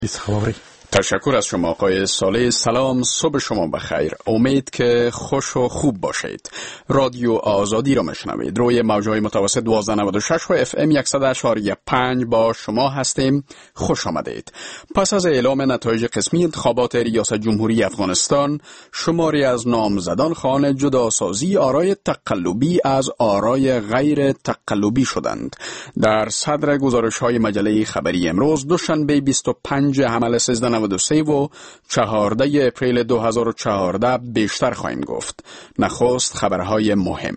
تشکر از شما آقای صالح. سلام، صبح شما بخیر. امید که خوش و خوب باشید. رادیو آزادی را میشنوید. روی موج‌های متوسط 1296 و اف ام 100.5 با شما هستیم. خوش آمدید. پس از اعلام نتایج قسمی انتخابات ریاست جمهوری افغانستان، شماری از نامزدان خواهان جداسازی آرای تقلبی از آرای غیر تقلبی شدند. در صدر گزارش‌های مجله خبری امروز دوشنبه 25 حمل 1393 و 14 اپریل 2014 بیشتر خواهیم گفت. نخست خبرهای مهم.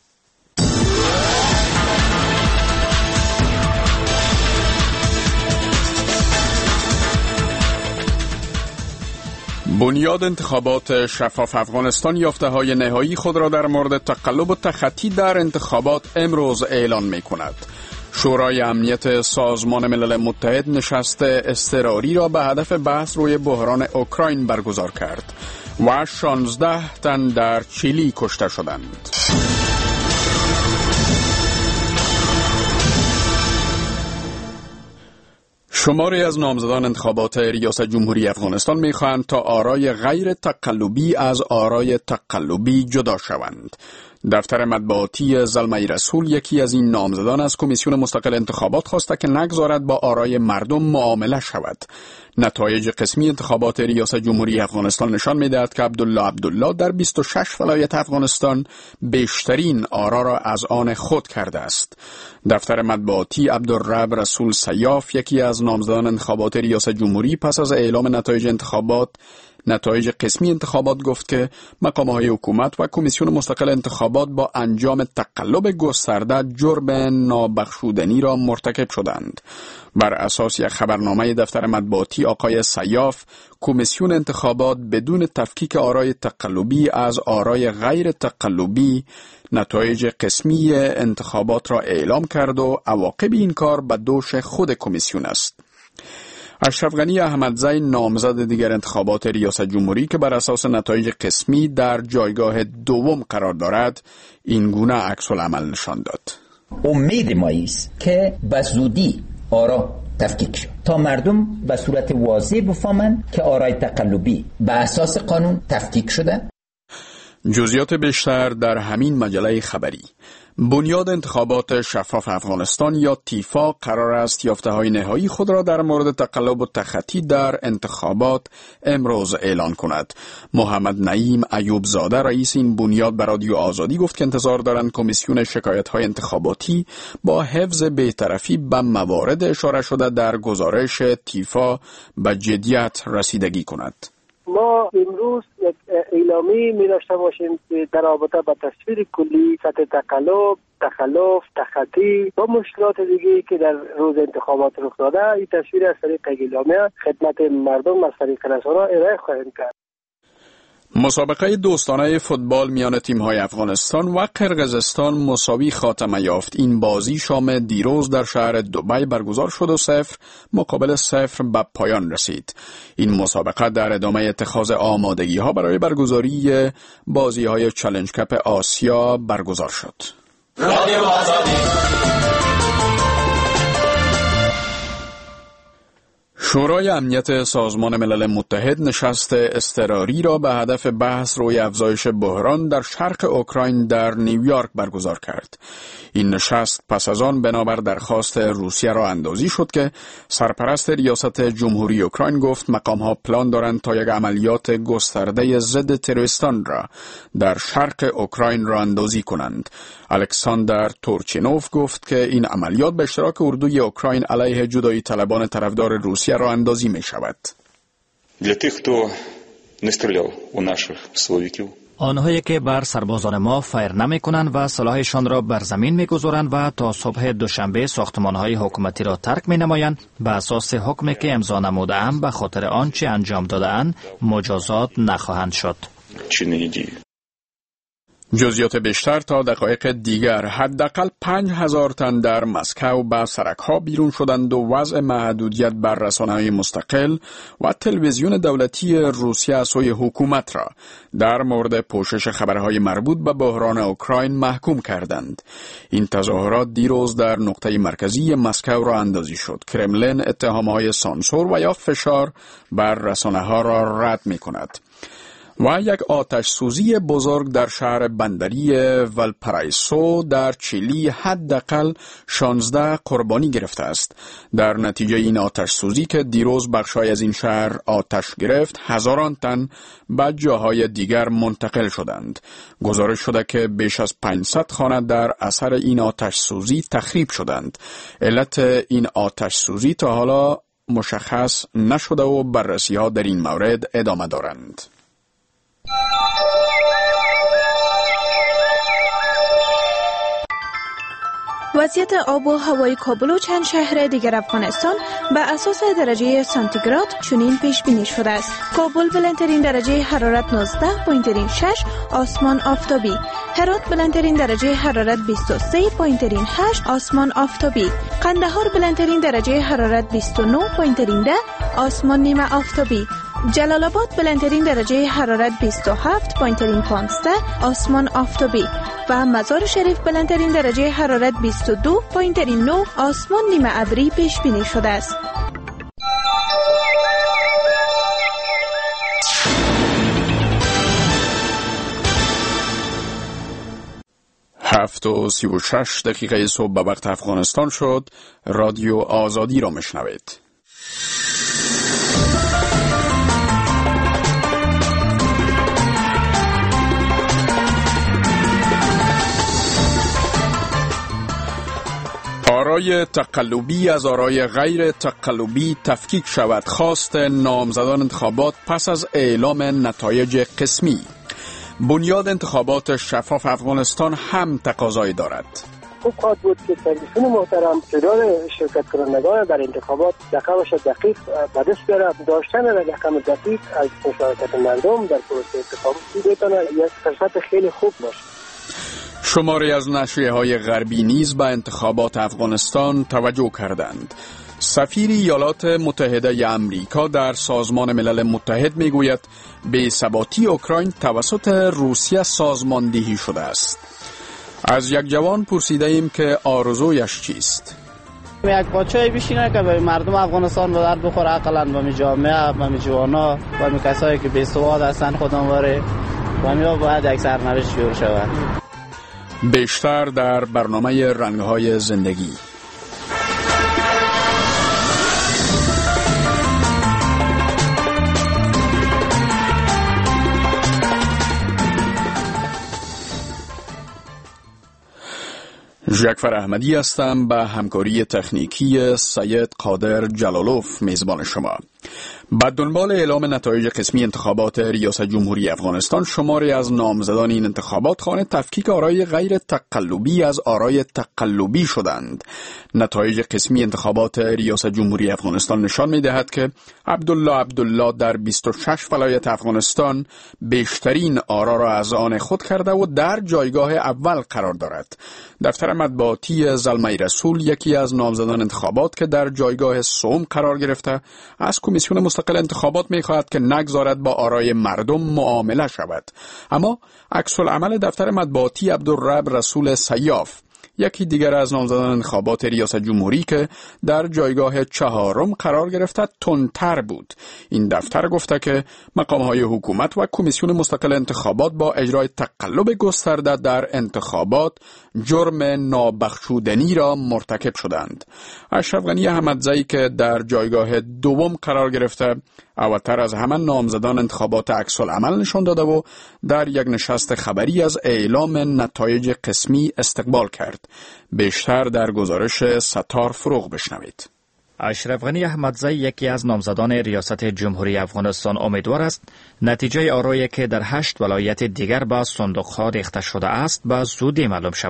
بنیاد انتخابات شفاف افغانستان یافته‌های نهایی خود را در مورد تقلب و تخطی در انتخابات امروز اعلان می‌کند. شورای امنیت سازمان ملل متحد نشست اضطراری را به هدف بحث روی بحران اوکراین برگزار کرد و 16 تن در چیلی کشته شدند. شماری از نامزدان انتخابات ریاست جمهوری افغانستان می‌خواهند تا آرای غیر تقلبی از آرای تقلبی جدا شوند. دفتر مطبوعاتی زلمه رسول یکی از این نامزدان از کمیسیون مستقل انتخابات خواسته که نگذارد با آرای مردم معامله شود. نتایج قسمی انتخابات ریاست جمهوری افغانستان نشان می‌دهد که عبدالله در 26 ولایت افغانستان بیشترین آرا را از آن خود کرده است. دفتر مطبوعاتی عبدالرب رسول سیاف یکی از نامزدان انتخابات ریاست جمهوری پس از اعلام نتایج قسمی انتخابات گفت که مقام‌های حکومت و کمیسیون مستقل انتخابات با انجام تقلب گسترده جرم نابخشودنی را مرتکب شدند. بر اساس یک خبرنامه دفتر مطبوعاتی آقای سیاف، کمیسیون انتخابات بدون تفکیک آرای تقلبی از آرای غیر تقلبی نتایج قسمی انتخابات را اعلام کرد و عواقب این کار به دوش خود کمیسیون است. اشرف غنی احمدزی نامزد دیگر انتخابات ریاست جمهوری که بر اساس نتایج قسمی در جایگاه دوم قرار دارد این گونه عکس العمل نشان داد. امید ما است که به زودی آرا تفکیک شد تا مردم به صورت واضح بفهمند که آرای تقلبی به اساس قانون تفکیک شده. جزئیات بیشتر در همین مجله خبری. بنیاد انتخابات شفاف افغانستان یا تیفا قرار است یافته‌های نهایی خود را در مورد تقلب و تخطی در انتخابات امروز اعلان کند. محمد نعیم ایوب زاده رئیس این بنیاد به رادیو آزادی گفت که انتظار دارند کمیسیون شکایت‌های انتخاباتی با حفظ بی‌طرفی به موارد اشاره شده در گزارش تیفا به جدیت رسیدگی کند. ما امروز یک اعلامی می داشته باشیم که در رابطه با تصویر کلی سطح تقلب، تخلف، تخطی و مشکلات دیگه که در روز انتخابات رخ داده، این تصویر از طریق اعلامیه خدمت مردم از طریق رسانه‌ها ارائه خواهیم کرد. مسابقه دوستانه فوتبال میان تیم‌های افغانستان و قرقیزستان مساوی خاتمه یافت. این بازی شام دیروز در شهر دبی برگزار شد و 0 مقابل 0 به پایان رسید. این مسابقه در ادامه اتخاذ آمادگی‌ها برای برگزاری بازی‌های چالش کپ آسیا برگزار شد. رادیو آزادی. شورای امنیت سازمان ملل متحد نشست اضطراری را به هدف بحث روی افزایش بحران در شرق اوکراین در نیویورک برگزار کرد. این نشست پس از آن بنابر درخواست روسیه را اندازی شد که سرپرست ریاست جمهوری اوکراین گفت مقام‌ها پلان دارند تا یک عملیات گسترده ضد تروریستان را در شرق اوکراین را اندازی کنند. الکساندر تورچینوف گفت که این عملیات به اشتراک اردوی اوکراین علیه جدایی طلبان طرفدار روسیه را اندازی می شود. آنهایی که بر سربازان ما فیر نمی کنند و سلاحشان را بر زمین می گذارند و تا صبح دوشنبه ساختمانهای حکومتی را ترک می نمایند، به اساس حکمی که امضا نموده‌ام به خاطر آنچه انجام داده‌اند مجازات نخواهند شد. جزئیات بیشتر تا دقایق دیگر. حداقل 5000 تن در مسکو به سرک‌ها بیرون شدند و وضع محدودیت بر رسانه‌های مستقل و تلویزیون دولتی روسیه از سوی حکومت را در مورد پوشش خبرهای مربوط به بحران اوکراین محکوم کردند. این تظاهرات دیروز در نقطه مرکزی مسکو را اندازی شد. کرملین اتهام‌های سانسور و یا فشار بر رسانه‌ها را رد می‌کند. و یک آتش سوزی بزرگ در شهر بندری والپارائیسو در چیلی حداقل 16 قربانی گرفته است. در نتیجه این آتش سوزی که دیروز بخشای از این شهر آتش گرفت، هزاران تن به جاهای دیگر منتقل شدند. گزارش شده که بیش از 500 خانه در اثر این آتش سوزی تخریب شدند. علت این آتش سوزی تا حالا مشخص نشده و بررسی‌ها در این مورد ادامه دارند. وضعیت آب و هوای کابل و چند شهر دیگر افغانستان به اساس درجه سانتیگراد چنین پیش بینی شده است. کابل بلندترین درجه حرارت 19.6 آسمان آفتابی، هرات بلندترین درجه حرارت 23.8 آسمان آفتابی، قندهار بلندترین درجه حرارت 29.10 آسمان نیمه آفتابی، جلال آباد بلندترین درجه حرارت 27.15 آسمان آفتابی و مزار شریف بلندترین درجه حرارت 22.9 آسمان نیمه ابری پیش بینی شده است. هفت و 36 دقیقه صبح به وقت افغانستان شد. رادیو آزادی را میشنوید. آرای تقلبی از آرای غیر تقلبی تفکیک شود. خواست نامزدان انتخابات پس از اعلام نتایج قسمی. بنیاد انتخابات شفاف افغانستان هم تقاضایی دارد. خوب خواهد بود که سرویسون محترم تعداد شرکت کنندگان در انتخابات رقمش دقیق به دست بیاره. داشتن رقم دقیق از مشارکت مردم در پروسه انتخاباتی بتونه یک فرصت خیلی خوب باشه. شماری از نشریه‌های غربی نیز به انتخابات افغانستان توجه کردند. سفیر ایالات متحده امریکا در سازمان ملل متحد میگوید بی‌ثباتی اوکراین توسط روسیه سازماندهی شده است. از یک جوان پرسیده ایم که آرزویش چیست. یک پادشاهی بشینه که به مردم افغانستان به درد بخوره، عقلاً به می جامعه، به می جوانا، به می کسایی که بی‌سواد هستند خودم واره و می باید یک سرنوشت شروع شود. بیشتر در برنامه رنگ‌های زندگی. جعفر احمدی هستم، به همکاری تکنیکی سید قادر جلالوف میزبان شما. بعد دنبال اعلام نتایج قسمی انتخابات ریاست جمهوری افغانستان، شماری از نامزدان این انتخابات خواهان تفکیک آرای غیر تقلبی از آرای تقلبی شدند. نتایج قسمی انتخابات ریاست جمهوری افغانستان نشان می‌دهد که عبدالله در 26 ولایت افغانستان بیشترین آرا را از آن خود کرده و در جایگاه اول قرار دارد. دفتر مطبوعاتی زلمه رسول، یکی از نامزدان انتخابات که در جایگاه سوم قرار گرفته، از کمیسیون مستقل انتخابات می‌خواهد که نگذارد با آرای مردم معامله شود. اما عکس العمل دفتر مطبوعاتی عبدالرب رسول سیاف، یکی دیگر از نامزدان انتخابات ریاست جمهوری که در جایگاه چهارم قرار گرفته، تندتر بود. این دفتر گفته که مقام‌های حکومت و کمیسیون مستقل انتخابات با اجرای تقلب گسترده در انتخابات جرم نابخشودنی را مرتکب شدند. اشرف غنی احمدزئی که در جایگاه دوم قرار گرفته، اولتر از همه نامزدان انتخابات عکس العمل نشان داده و در یک نشست خبری از اعلام نتایج قسمی استقبال کرد. بیشتر در گزارش ستار فروغ بشنوید. اشرف غنی احمدزئی، یکی از نامزدان ریاست جمهوری افغانستان، امیدوار است نتیجه آرایی که در 8 ولایت دیگر به صندوق‌ها ریخته شده است به زودی معلوم شود.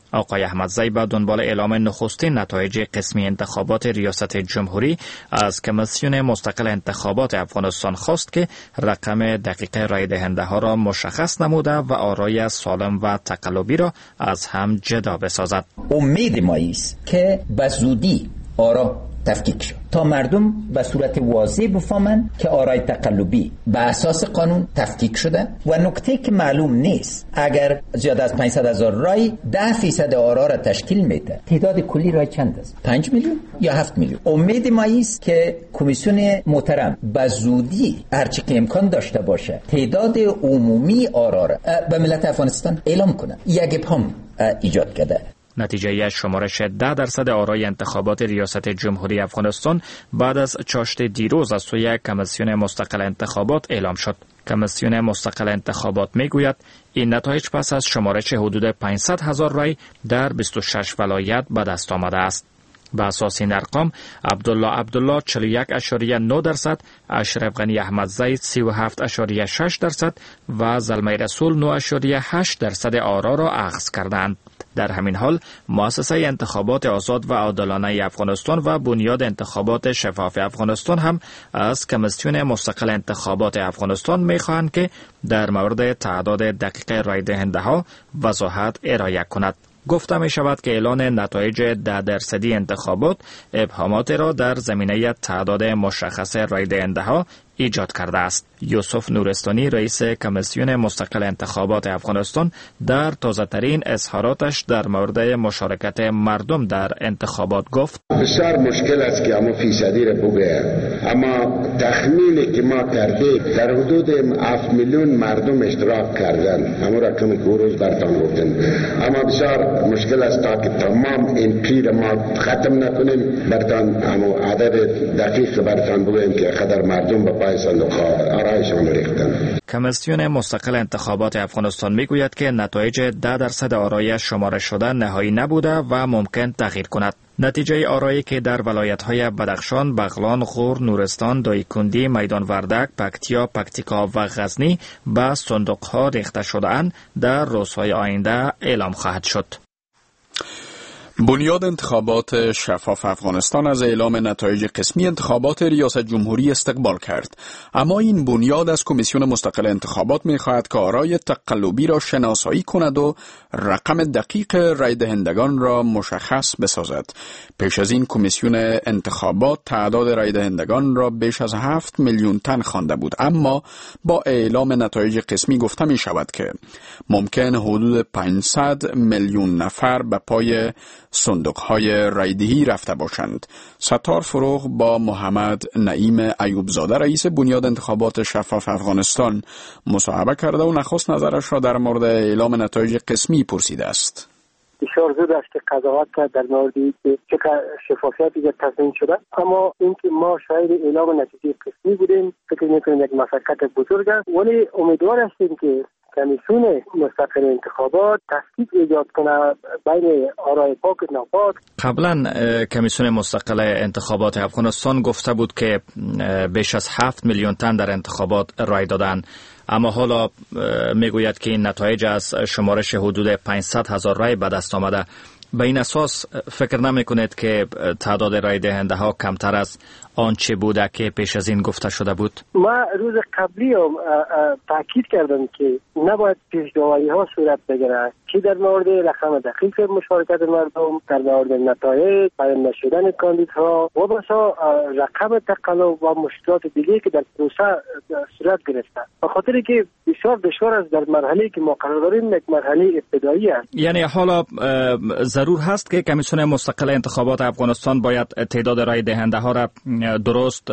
آقای احمدزی به دنبال اعلام نخستین نتایج قسمی انتخابات ریاست جمهوری از کمیسیون مستقل انتخابات افغانستان خواست که رقم دقیق رای دهنده ها را مشخص نموده و آرای سالم و تقلبی را از هم جدا بسازد. امید ما است که به زودی آرا تفکیک شد تا مردم به صورت واضح بفهمند که آرای تقلبی به اساس قانون تفکیک شده و نکته که معلوم نیست اگر زیاد از 500,000 رای 10% آرا را تشکیل میده، تعداد کلی رای چند است؟ 5 میلیون یا 7 میلیون؟ امید ما است که کمیسیون محترم به زودی هرچی که امکان داشته باشه تعداد عمومی آرا را به ملت افغانستان اعلام کنه. یک ابهام ایجاد کرده. نتیجه شمارش 10% آرای انتخابات ریاست جمهوری افغانستان بعد از چاشت دیروز از سوی کمیسیون مستقل انتخابات اعلام شد. کمیسیون مستقل انتخابات میگوید این نتایج پس از شمارش حدود 500,000 رای در 26 ولایت به دست آمده است. به اساس این ارقام عبدالله 41.9%، اشرف غنی احمدزی 37.6% و زلمه رسول 9.8% آرا را اخذ کردند. در همین حال مؤسسه انتخابات آزاد و عادلانه افغانستان و بنیاد انتخابات شفاف افغانستان هم از کمیسیون مستقل انتخابات افغانستان می‌خواهند که در مورد تعداد دقیق رای دهنده ها وضاحت ارائه کند. گفته می شود که اعلان نتایج 10% انتخابات ابهامات را در زمینه تعداد مشخص رای دهنده ها ایجاد کرده است. یوسف نورستانی رئیس کمیسیون مستقل انتخابات افغانستان در تازه‌ترین اظهاراتش در مورد مشارکت مردم در انتخابات گفت: بسیار مشکل است که اما فیصدی را بگویم، اما تخمینی که ما کردیم در حدود 7 میلیون مردم اشتراک کردن، اما رقمی که روز برتان گفتن، اما بسیار مشکل است تا که تمام این پیر ما ختم نکنیم برتان اما عدد دقیق برتان بگویم که قدر مردم با پای صندوق آرایشان ریختن. کمیسیون مستقل انتخابات افغانستان میگوید که نتایج 10% آرای شمارش شده نهایی نبوده و ممکن تغییر کند. نتیجه آرایی که در ولایت‌های بدخشان، بغلان، غور، نورستان، دایکندی، میدان وردک، پکتیا، پکتیکا و غزنی به صندوق‌ها ریخته شده‌اند در روزهای آینده اعلام خواهد شد. بنیاد انتخابات شفاف افغانستان از اعلام نتایج قسمی انتخابات ریاست جمهوری استقبال کرد، اما این بنیاد از کمیسیون مستقل انتخابات می‌خواهد که آرای تقلبی را شناسایی کند و رقم دقیق رای دهندگان را مشخص بسازد. پیش از این کمیسیون انتخابات تعداد رای دهندگان را بیش از 7 میلیون تن خوانده بود، اما با اعلام نتایج قسمی گفته می شود که ممکن حدود 500 میلیون نفر به پای صندوق‌های رایدهی رفته باشند. ستار فروغ با محمد نعیم ایوبزاده رئیس بنیاد انتخابات شفاف افغانستان مصاحبه کرده و نخست نظرش را در مورد اعلام نتایج قسمی پرسیده است. بسیار زود است که قضاوت کرد در موردی که چقدر شفافیتی در تصمیم شده، اما اینکه ما شاید اعلام نتیجه قسمی بودیم فکر می‌کنیم یک مسئله بزرگ است، ولی امیدوار هستیم که کمیسیون مستقل انتخابات تفکیک ایجاد کنه بین آرای پاک و ناپاک. قبلا کمیسیون مستقل انتخابات افغانستان گفته بود که بیش از 7 میلیون تن در انتخابات رای دادن، اما حالا میگوید که این نتایج از شمارش حدود 500,000 رای به دست آمده. به این اساس فکر نمی کنید که تعداد رای دهنده ها کمتر از آنچه بوده که پیش از این گفته شده بود؟ ما روز قبلی هم تاکید کردم که نباید پیش‌داوری ها صورت بگیرد، که در مورد رقم دقیق مشارکت مردم، در مورد نتایج، بیان نشدن کاندیدها و بسا رقم تقلب و مشکلات دیگه که در پروسه صورت گرفته. به خاطر که بسیار دشوار است در مرحله که ما قرار داریم، یک مرحله ابتدایی است. یعنی حالا ضرور هست که کمیسیون مستقل انتخابات افغانستان باید تعداد رای دهنده ها را درست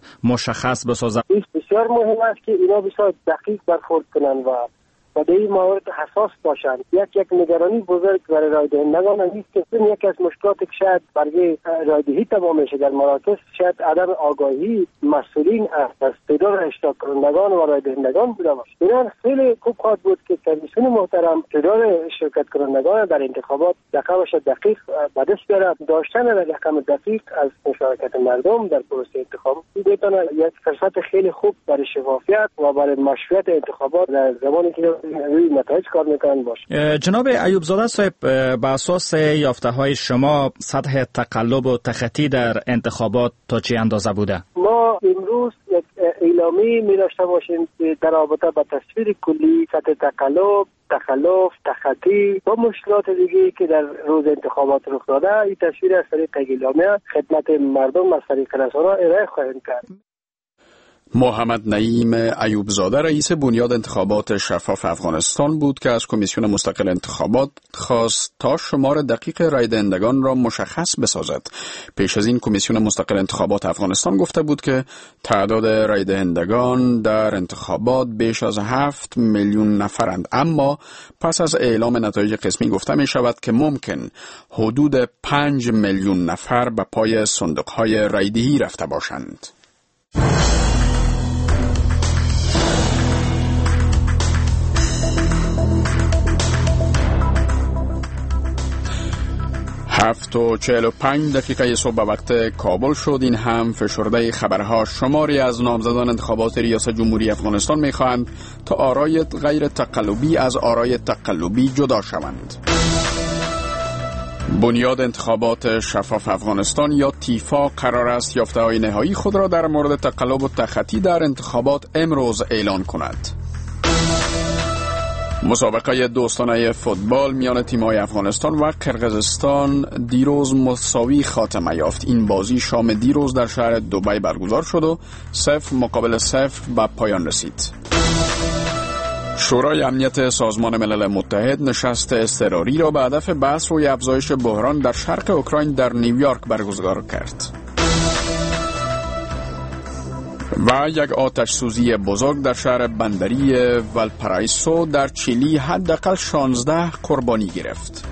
مشخص بسازد. بسیار مهم است که اینا بسیار دقیق برخورد کنند و در این مورد حساس باشند. یک نگرانی بزرگ برای رای دهندگان است که این یکی از مشکلاتی که شاید برای رایدهی تمام میشه در مراکز، شاید عدم آگاهی مسئولین از تعداد اشتراک کنندگان و رای دهندگان بوده باشه. اینا خیلی خوب خواهد بود که کمیسیون محترم تعداد شرکت کنندگان در انتخابات رقمش دقیق به دست بیاره. داشتن رقم دقیق از مشارکت مردم در پروسه انتخابات میتونه یک فرصت خیلی خوب برای شفافیت و برای مشروعیت انتخابات در زمانی که روی نتایج کار میکنن باشه. جناب ایوب زاده صاحب، به اساس یافته های شما سطح تقلب و تخطی در انتخابات تا چه اندازه بوده؟ ما امروز یک اعلامی می داشته باشیم که در رابطه با تصویر کلی سطح تقلب، تخلف، تخطی و مشکلات دیگه که در روز انتخابات رخ داده، این تصویر از طریق اعلامیه خدمت مردم از طریق رسانه ارائه خواهیم کرد. محمد نعیم ایوب زاده رئیس بنیاد انتخابات شفاف افغانستان بود که از کمیسیون مستقل انتخابات خواست تا شمار دقیق رای دهندگان را مشخص بسازد. پیش از این کمیسیون مستقل انتخابات افغانستان گفته بود که تعداد رای دهندگان در انتخابات بیش از 7 میلیون نفرند، اما پس از اعلام نتایج قسمی گفته می شود که ممکن حدود 5 میلیون نفر به پای صندوق‌های رایدهی رفته باشند. هفت و 45 دقیقه صبح به وقت کابل شد. این هم فشرده خبرها. شماری از نامزدان انتخابات ریاست جمهوری افغانستان می‌خواهند تا آرای غیر تقلبی از آرای تقلبی جدا شوند. بنیاد انتخابات شفاف افغانستان یا تیفا قرار است یافته‌های نهایی خود را در مورد تقلب و تخطی در انتخابات امروز اعلان کند. مسابقه دوستانه فوتبال میان تیم‌های افغانستان و قرقیزستان دیروز مساوی خاتمه یافت. این بازی شام دیروز در شهر دبی برگزار شد و 0 مقابل 0 به پایان رسید. شورای امنیت سازمان ملل متحد نشست اضطراری را به هدف بحث روی افزایش بحران در شرق اوکراین در نیویورک برگزار کرد. و یک آتش سوزی بزرگ در شهر بندری والپارائیسو در چیلی حداقل 16 قربانی گرفت.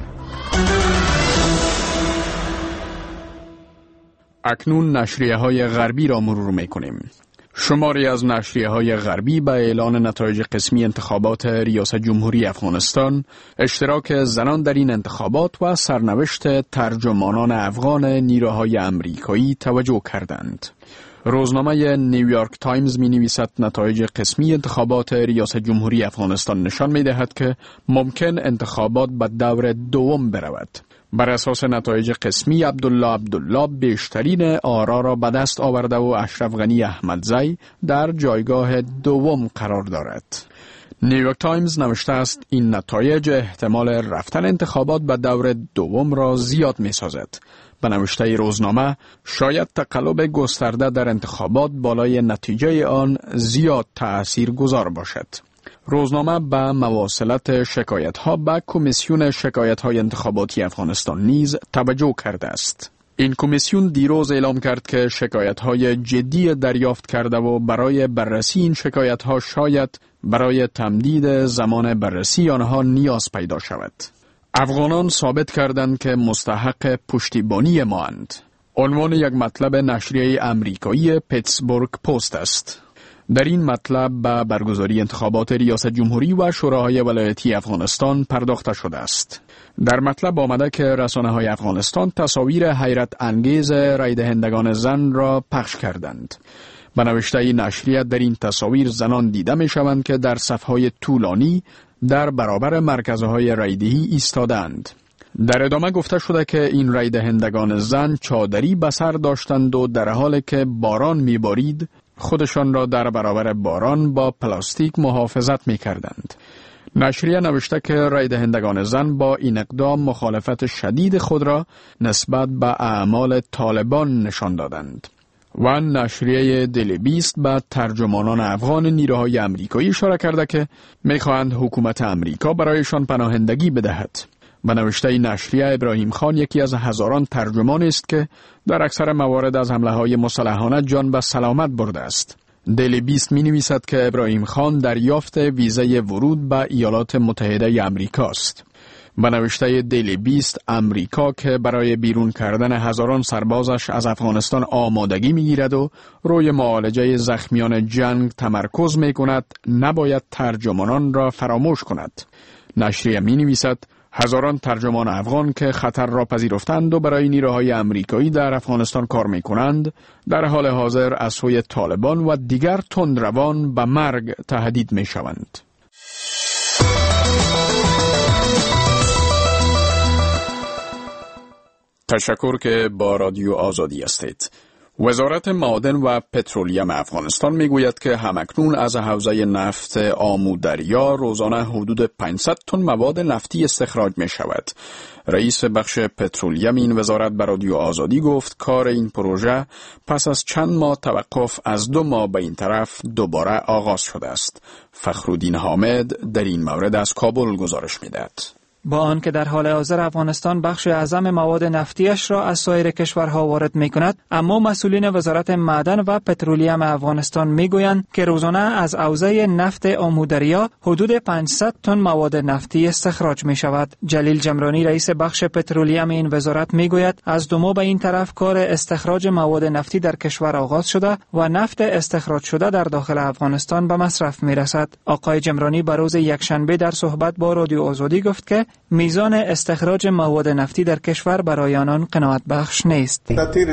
اکنون نشریه‌های غربی را مرور می‌کنیم. شماری از نشریه‌های غربی به اعلان نتایج قسمی انتخابات ریاست جمهوری افغانستان، اشتراک زنان در این انتخابات و سرنوشت ترجمانان افغان نیروهای امریکایی توجه کردند. روزنامه نیویورک تایمز می نویسد نتایج قسمی انتخابات ریاست جمهوری افغانستان نشان می دهد که ممکن انتخابات به دور دوم برود. بر اساس نتایج قسمی عبدالله بیشترین آرا را به دست آورده و اشرف غنی احمدزی در جایگاه دوم قرار دارد. نیویورک تایمز نوشته است این نتایج احتمال رفتن انتخابات به دور دوم را زیاد می سازد. به نوشته روزنامه شاید تقلب گسترده در انتخابات بالای نتیجه آن زیاد تأثیر گذار باشد. روزنامه به مواصلت شکایت‌ها به کمیسیون شکایت‌های انتخاباتی افغانستان نیز توجه کرده است. این کمیسیون دیروز اعلام کرد که شکایت‌های جدی دریافت کرده و برای بررسی این شکایت‌ها شاید برای تمدید زمان بررسی آنها نیاز پیدا شود. افغانان ثابت کردند که مستحق پشتیبانی ما اند. عنوان یک مطلب نشریه امریکایی پیتسبورگ پست است. در این مطلب به برگزاری انتخابات ریاست جمهوری و شوراهای ولایتی افغانستان پرداخته شده است. در مطلب آمده که رسانه‌های افغانستان تصاویر حیرت انگیز رای دهندگان زن را پخش کردند. به نوشته نشریه در این تصاویر زنان دیده می شوند که در صف‌های طولانی در برابر مرکزهای رایدهی ایستادند. در ادامه گفته شده که این رای دهندگان زن چادری به سر داشتند و در حالی که باران میبارید خودشان را در برابر باران با پلاستیک محافظت میکردند. نشریه نوشته که رای دهندگان زن با این اقدام مخالفت شدید خود را نسبت به اعمال طالبان نشان دادند. و نشریه دیلی بیست به ترجمانان افغان نیروهای امریکایی اشاره کرده که میخواهند حکومت امریکا برایشان پناهندگی بدهد. به نوشته نشریه ابراهیم خان یکی از هزاران ترجمان است که در اکثر موارد از حمله‌های مسلحانه جان به سلامت برده است. دیلی بیست می نویسد که ابراهیم خان دریافت ویزای ورود به ایالات متحده امریکا است. به نوشته دیلی بیست امریکا که برای بیرون کردن هزاران سربازش از افغانستان آمادگی می گیرد و روی معالجه زخمیان جنگ تمرکز می کند نباید ترجمانان را فراموش کند. نشریه می نویسد هزاران ترجمان افغان که خطر را پذیرفتند و برای نیروهای امریکایی در افغانستان کار می کنند در حال حاضر از سوی طالبان و دیگر تندروان به مرگ تهدید می شوند. تشکر که با رادیو آزادی هستید. وزارت معادن و پترولیم افغانستان میگوید که همکنون از حوزه نفت آمودریا روزانه حدود 500 تن مواد نفتی استخراج می شود. رئیس بخش پترولیم این وزارت به رادیو آزادی گفت کار این پروژه پس از چند ماه توقف از 2 ماه به این طرف دوباره آغاز شده است. فخرالدین حامد در این مورد از کابل گزارش می‌دهد. با آنکه در حال حاضر افغانستان بخش اعظم مواد نفتیش را از سایر کشورها وارد می کند، اما مسئولین وزارت معدن و پترولیم افغانستان می گویند که روزانه از حوزه نفت آمودریا حدود 500 تن مواد نفتی استخراج می شود. جلیل جمرانی رئیس بخش پترولیم این وزارت می گوید از 2 ماه به این طرف کار استخراج مواد نفتی در کشور آغاز شده و نفت استخراج شده در داخل افغانستان به مصرف می رسد. آقای جمرانی به روز یکشنبه در صحبت با رادیو آزادی گفت که میزان استخراج مواد نفتی در کشور برای آنان قناعت بخش نیست.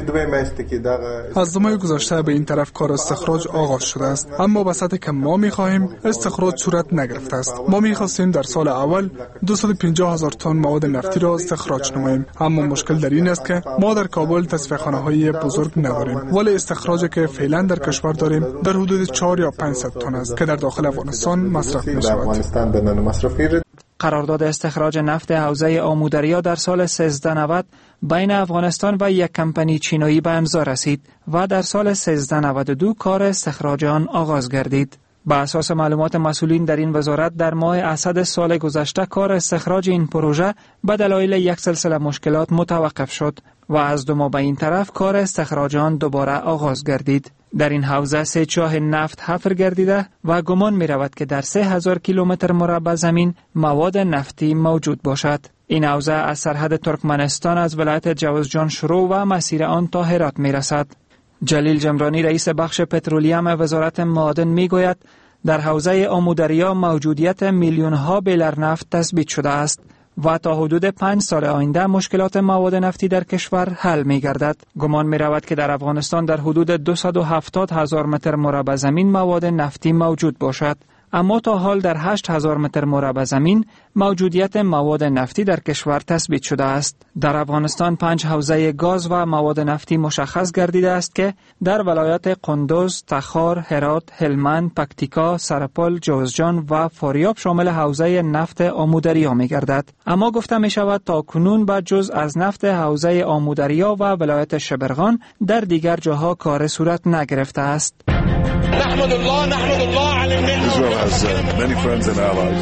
از 2 ماه گذشته به این طرف کار استخراج آغاز شده است، اما به سطحی که ما می‌خواهیم استخراج صورت نگرفته است. ما می‌خواستیم در سال اول 250,000 تن مواد نفتی را استخراج نماییم، اما مشکل در این است که ما در کابل تصفیه‌خانه‌های بزرگ نداریم، ولی استخراجی که فعلا در کشور داریم در حدود 4 یا 500 تن است که در داخل افغانستان مصرف می‌شود. قرارداد استخراج نفت حوزه آمودریا در سال 1390 بین افغانستان و یک کمپانی چینایی به امضا رسید و در سال 1392 کار استخراج آن آغاز گردید. با اساس معلومات مسئولین در این وزارت در ماه اسد سال گذشته کار استخراج این پروژه به دلایل یک سلسله مشکلات متوقف شد و از 2 ماه به این طرف کار استخراج آن دوباره آغاز گردید. در این حوزه 3 چاه نفت حفر گردیده و گمان می رود که در 3000 کیلومتر مربع زمین مواد نفتی موجود باشد. این حوزه از سرحد ترکمنستان از ولایت جوزجان شروع و مسیر آن تا هرات می رسد. جلیل جمرانی رئیس بخش پترولیم وزارت معادن می گوید در حوزه آمودریا موجودیت میلیون ها بیلر نفت تثبیت شده است و تا حدود 5 سال آینده مشکلات مواد نفتی در کشور حل می گردد. گمان می رود که در افغانستان در حدود 270,000 متر مربع زمین مواد نفتی موجود باشد، اما تا حال در 8,000 متر مربع زمین موجودیت مواد نفتی در کشور تثبیت شده است. در افغانستان 5 حوزه گاز و مواد نفتی مشخص گردیده است که در ولایات قندوز، تخار، هرات، هلمند، پکتیکا، سرپل، جوزجان و فاریاب شامل حوزه نفت آمودریا می گردد. اما گفته می شود تا کنون به جز از نفت حوزه آمودریا و ولایت شبرغان در دیگر جاها کار صورت نگرفته است. نحمد الله على النعمة. Israel has many friends and allies.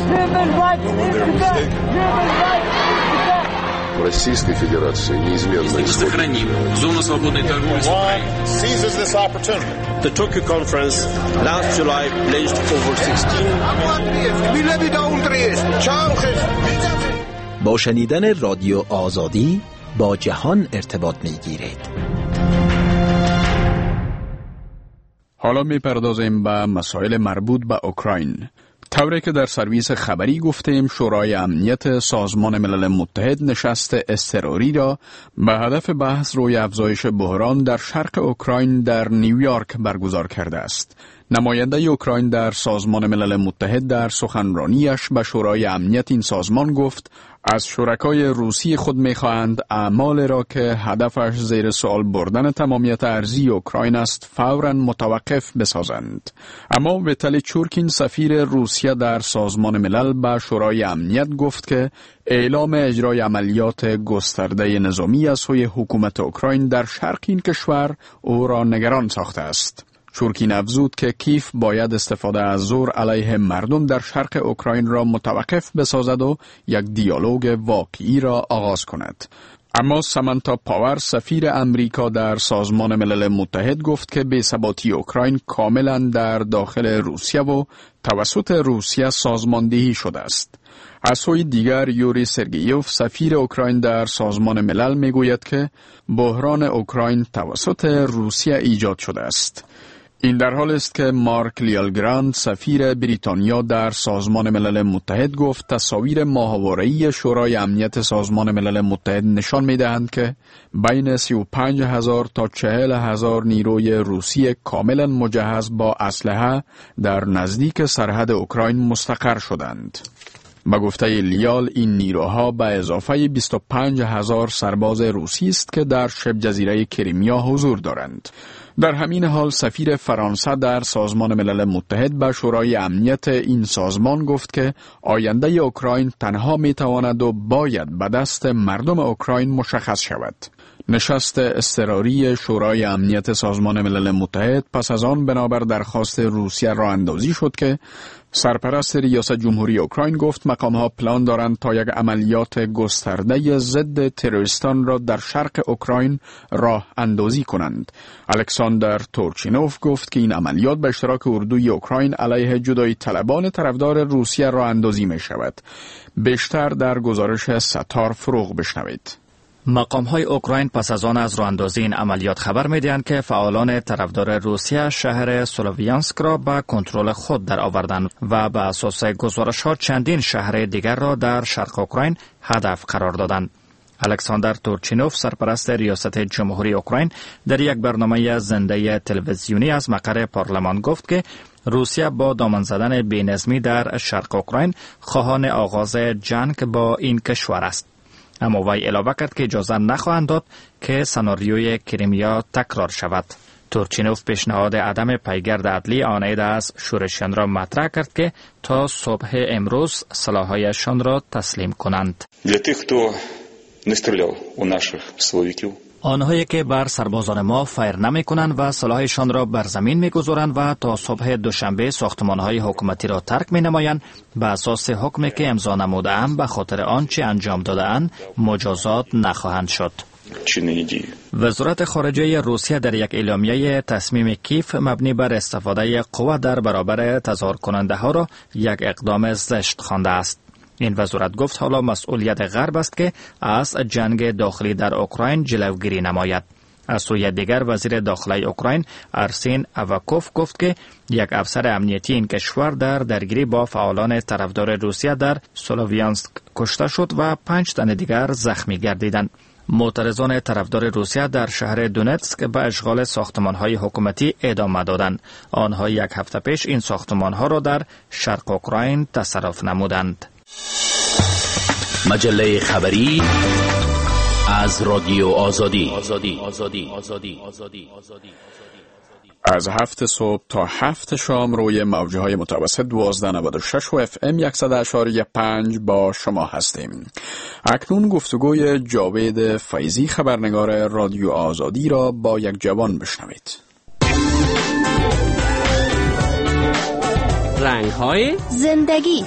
Российской Федерации неизменно сохраним зону свободной торговли с Украиной. Seizes this opportunity. The Tokyo conference last July pledged over 16. با شنیدن رادیو آزادی با جهان ارتباط می‌گیرید. حالا می‌پردازیم به مسائل مربوط به اوکراین. طوری که در سرویس خبری گفتیم شورای امنیت سازمان ملل متحد نشست اضطراری را به هدف بحث روی افزایش بحران در شرق اوکراین در نیویورک برگزار کرده است. نماینده اوکراین در سازمان ملل متحد در سخنرانیش به شورای امنیت این سازمان گفت از شرکای روسی خود می‌خواهند اعمال را که هدفش زیر سوال بردن تمامیت ارضی اوکراین است فوراً متوقف بسازند. اما ویتالی چورکین سفیر روسیه در سازمان ملل به شورای امنیت گفت که اعلام اجرای عملیات گسترده نظامی از سوی حکومت اوکراین در شرق این کشور او را نگران ساخته است. چورکین افزود که کیف باید استفاده از زور علیه مردم در شرق اوکراین را متوقف بسازد و یک دیالوگ واقعی را آغاز کند. اما سامانتا پاور سفیر امریکا در سازمان ملل متحد گفت که بی‌ثباتی اوکراین کاملا در داخل روسیه و توسط روسیه سازماندهی شده است. از سوی دیگر یوری سرگیوف سفیر اوکراین در سازمان ملل میگوید که بحران اوکراین توسط روسیه ایجاد شده است. این در حال است که مارک لیالگراند سفیر بریتانیا در سازمان ملل متحد گفت تصاویر ماهواره‌ای شورای امنیت سازمان ملل متحد نشان می‌دهند که بین 35,000 تا 40,000 نیروی روسی کاملا مجهز با اسلحه در نزدیک سرحد اوکراین مستقر شدند. به گفته لیال این نیروها به اضافه 25,000 سرباز روسی است که در شبه جزیره کریمیا حضور دارند. در همین حال سفیر فرانسه در سازمان ملل متحد به شورای امنیت این سازمان گفت که آینده اوکراین تنها میتواند و باید به دست مردم اوکراین مشخص شود. نشست اضطراری شورای امنیت سازمان ملل متحد پس از آن بنابر درخواست روسیه راه اندازی شد که سرپرست ریاست جمهوری اوکراین گفت مقامها پلان دارند تا یک عملیات گسترده ضد تروریستان را در شرق اوکراین راه اندازی کنند. الکساندر تورچینوف گفت که این عملیات به اشتراک اردوی اوکراین علیه جدایی طلبان طرفدار روسیه راه اندازی می شود. بیشتر در گزارش ستار فروغ بشنوید. مقام‌های اوکراین پس از آن از راه‌اندازی این عملیات خبر می‌دهند که فعالان طرفدار روسیه شهر سلوویانسک را به کنترل خود درآوردند و به اساس گزارش‌ها چندین شهر دیگر را در شرق اوکراین هدف قرار دادند. الکساندر تورچینوف سرپرست ریاست جمهوری اوکراین در یک برنامه زنده تلویزیونی از مقر پارلمان گفت که روسیه با دامن زدن بی‌نظمی در شرق اوکراین خواهان آغاز جنگ با این کشور است. اما وی علاوه کرد که اجازه نخواهند داد که سناریوی کریمیا تکرار شود. تورچینوف پیشنهاد عدم پیگرد عدلی آنید از شورشیان را مطرح کرد که تا صبح امروز سلاح‌هایشان را تسلیم کنند. آنهایی که بر سربازان ما فیر نمی کنند و سلاحشان را بر زمین می گذارند و تا صبح دوشنبه ساختمانهای حکومتی را ترک می نمایند به اساس حکمی که امضا نموده‌ام به خاطر آنچه انجام داده‌اند مجازات نخواهند شد. وزارت خارجه روسیه در یک اعلامیه تصمیم کیف مبنی بر استفاده قوه در برابر تظاهر کننده ها را یک اقدام زشت خوانده است. این وزارت گفت حالا مسئولیت غرب است که از جنگ داخلی در اوکراین جلوگیری نماید. از سوی دیگر وزیر داخلی اوکراین ارسین اواکوف گفت که یک افسر امنیتی این کشور در درگیری با فعالان طرفدار روسیه در سلوویانسک کشته شد و 5 تن دیگر زخمی گردیدند. معترضان طرفدار روسیه در شهر دونتسک به اشغال ساختمان‌های حکومتی ادامه دادند. آنها یک هفته پیش این ساختمان‌ها را در شرق اوکراین تصرف نمودند. مجله خبری از رادیو آزادی. از 7 صبح تا 7 شام روی موجهای متوسط 1296 و FM 100.5 با شما هستیم. اکنون گفتگوی جاوید فیضی خبرنگار رادیو آزادی را با یک جوان بشنوید. رنگ‌های زندگی.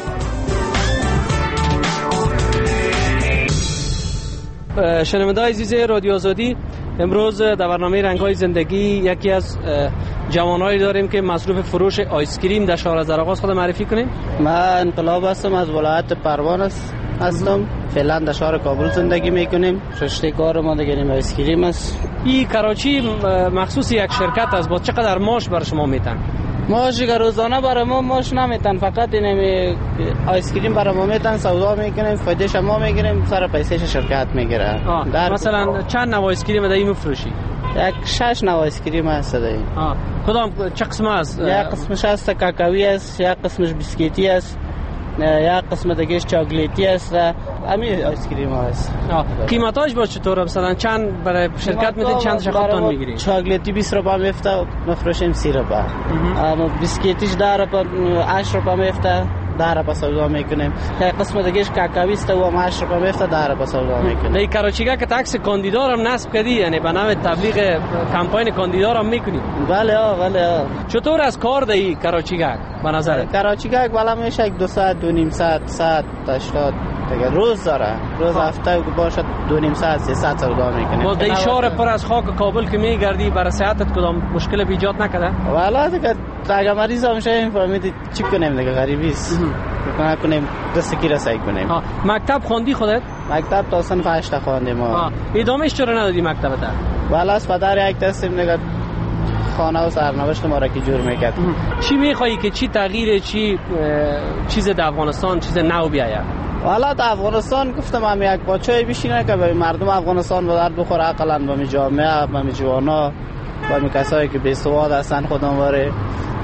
شنونده‌های عزیز رادیو آزادی، امروز در برنامه رنگ‌های زندگی یکی از جوانایی داریم که مصروف فروش آیسکریم در شهر زرآغاز. خود معرفی کنیم. من انقلاب هستم، از ولایت پروان هستم. فعلا در شهر کابل زندگی میکنیم. رشته کار ما دیگه آیسکریم است. این کراچی مخصوص یک شرکت است. با چقدر معاش بر شما میتن؟ معاشی که روزانه برای ما معاش نمیتن، فقط این آیسکریم برای ما میتن، سودا میکنیم، فایده شما میگیریم، سر پیسه شرکت میگیره. مثلا چند نوع آیسکریم در این میفروشی؟ یک 6 نوع آیسکریم هست در این. کدام چه قسم است؟ یک قسمش هست کاکائویی است، یک قسمش بیسکیتی است، یک قسم دیگه چاکلیتی است. همین آیسکریم هست. قیمتاش با چطوره؟ مثلا چند برای شرکت میدین، چند شخصتون میگیرین؟ چاکلیتی 20 روپیه میفته، مفروشیم 30 روپیه. اما بیسکیتیش 10 روپیه 8 روپیه میفته، 10 روپیه سودا میکنیم. یک قسم دیگه کاکائویی است و 8 روپیه میفته، 10 روپیه سودا میکنیم. در کراچیگا که عکس کاندیدا رو نصب کردی، یعنی به نوع تبلیغ کمپاین کاندیدا رو میکنی؟ بله. چطور از کار در کراچیگا به نظر؟ کراچیگا بالا میشه 2 ساعت 2.5 ساعت 80 دیگه روز داره. روز هفته باشه 2.5 ساعت 3 ساعت سودا میکنیم. با در شهر پر از خاک کابل که میگردی برای صحتت کدام مشکل ایجاد نکرده؟ والا دیگه اگه مریض میشه فهمیدی چی کنیم دیگه، غریبی است. کنیم دست کی رسایی کنیم. مکتب خوندی خودت؟ مکتب تا صنف 8 خوندیم. ادامهش چرا ندادی مکتبت؟ والا از پدر یک دستیم دیگه خانه و سرنوشت ما را که جور میکرد. چی میخوایی که چی تغییر، چی چیز در افغانستان چیز نو بیاید؟ والا در افغانستان گفتم هم یک باچای بشینه که به مردم افغانستان به درد بخوره، عقلاً به جامعه، به جوانا، به کسایی که بی سواد هستن خودمواره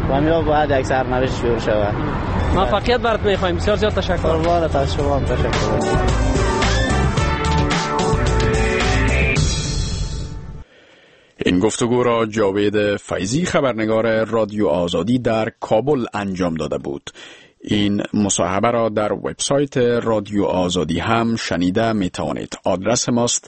و همین باید یک سرنوشت شروع شود. موفقیت برات می‌خوایم. بسیار زیاد تشکر. قربانت از شما هم تشکر. این گفتگو را جاوید فیضی خبرنگار رادیو آزادی در کابل انجام داده بود. این مصاحبه را در وبسایت رادیو آزادی هم شنیده می توانید. آدرس ماست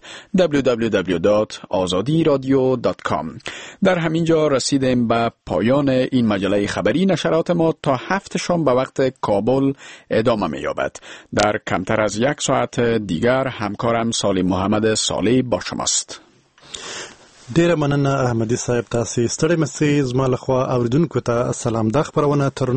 www.azadiradio.com. در همین جا رسیدیم به پایان این مجله خبری. نشرات ما تا 7 شام به وقت کابل ادامه می یابد. در کمتر از 1 ساعت دیگر همکارم سالم محمد صالح با شماست. ډیره مننه احمدی صاحب، تاسو ستړي مسئ زما لخوا اوریدونکو ته سلام. د خبرونه تر